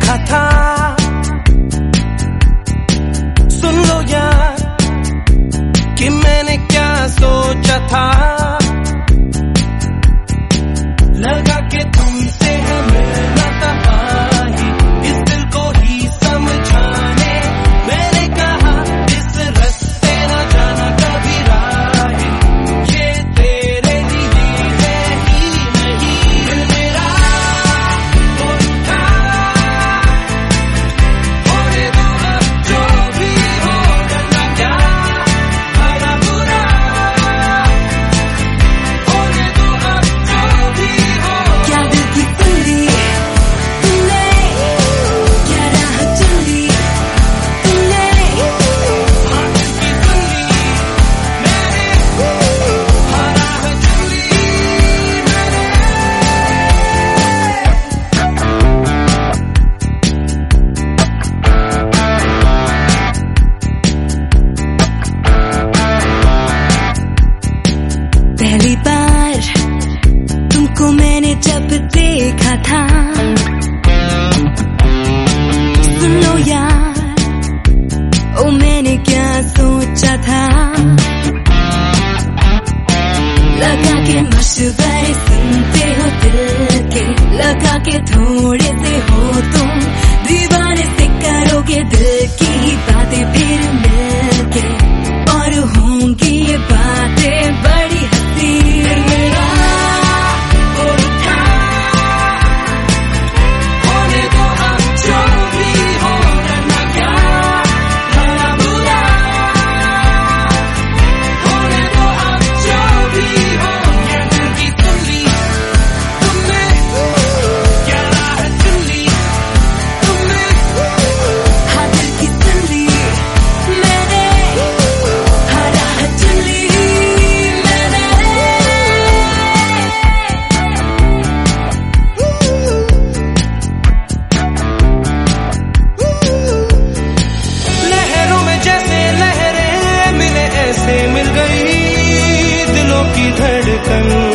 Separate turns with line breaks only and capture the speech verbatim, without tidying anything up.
देखा था। सुन लो यार कि मैंने क्या सोचा था, लगा के तुमसे है मिलना तबाही, इस दिल को ही समझाने मैंने कहा इस रास्ते न जाना कभी राही, ये तेरे लिए है ही नहीं। दिल मेरा उठा, होने दो अब जो भी हो, करना क्या भला बुरा, होने दो अब जो भी हो।
क्या दिल की सुनली तुमने, क्या राह चुनी तुमने,
हाँ दिल की सुनली मैंने, हाँ राह चुनी मैंने।
पहली बार तुमको मैंने जब देखा था, सुन लो यार ओ मैंने क्या सोचा था, लगा के मशवरे सुनते हो दिल के, लगा के थोड़े से हो तुम दीवाने से करोगे दिल की बातें फिर मिलके, और होंगी ये बातें बड़ी हंसी।
दिल मेरा उठा, होने दो अब जो भी हो, करना क्या भला बुरा, होने दो अब जो भी हो। क्या दिल की सुनली तुमने, क्या राह चुनी तुमने,
हाँ दिल की सुनली मैंने, हाँ राह चुनी मैंने।
लहरों में जैसे लहरें मिले ऐसे मिल गई दिलों की धड़कन।